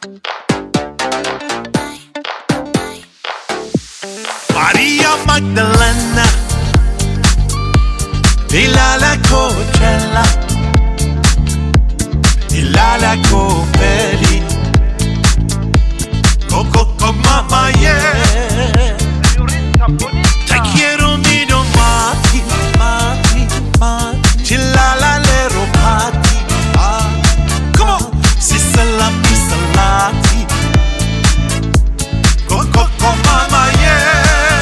Maria Magdalena di la Coachella, di la Copelli, Coco mamma yeah. Te quiero miro mati, mati, mati, chillala lero pati. Come on, si salami salati, Coco mamma yeah.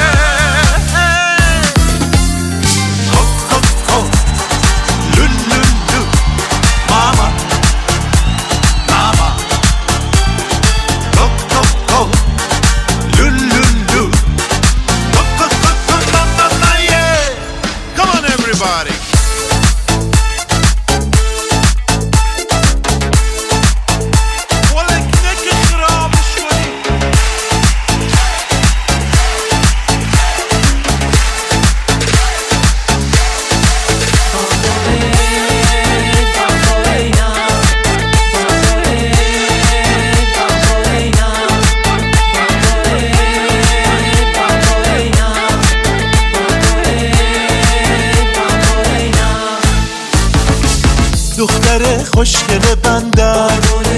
دختر خوشگل بندر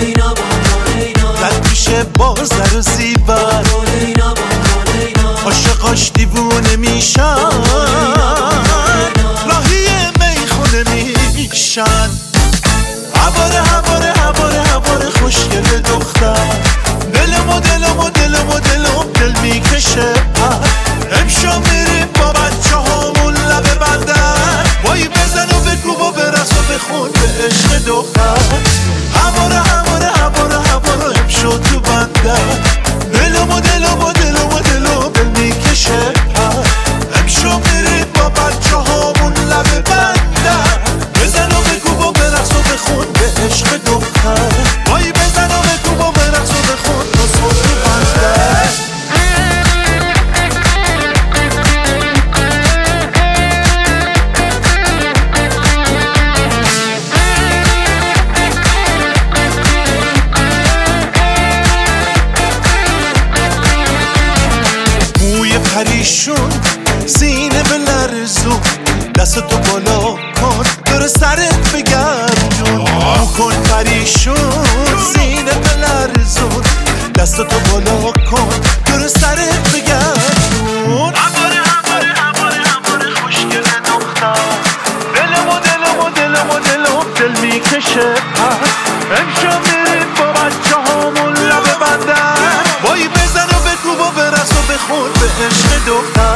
قد میشه بازر و زیبر عاشقاش دیوونه میشن راهی میخونه میشن هواره هواره هواره هواره خوشگل دختر دلمو دلمو دلمو دلم دل میکشه امشب میریم با بچه هامون لب بندر وای بزن و بگو و برس و بخون به عشق دختر هواره هواره هواره هواره امشب تو بندر دلمو دلمو دلمو دلم دل میکشه امشب میریم با بچه هامون لب بندر بزن و بگو و برس و بخون به عشق دختر وای بزن و بگو و برس و بخون تو بندر پریشون سینه بلرزون دستتو بالا کن دور سرت بگردون مو کن پریشون سینه بلرزون دستتو بالا کن دور سرت بگردون هواره هواره هواره هواره خوشگل دختر دلمو دلمو دلمو دلم دل میکشه امشب میریم با بچه هامون لب بندر وای بزن و بگو و برس و بخون به عشق دختر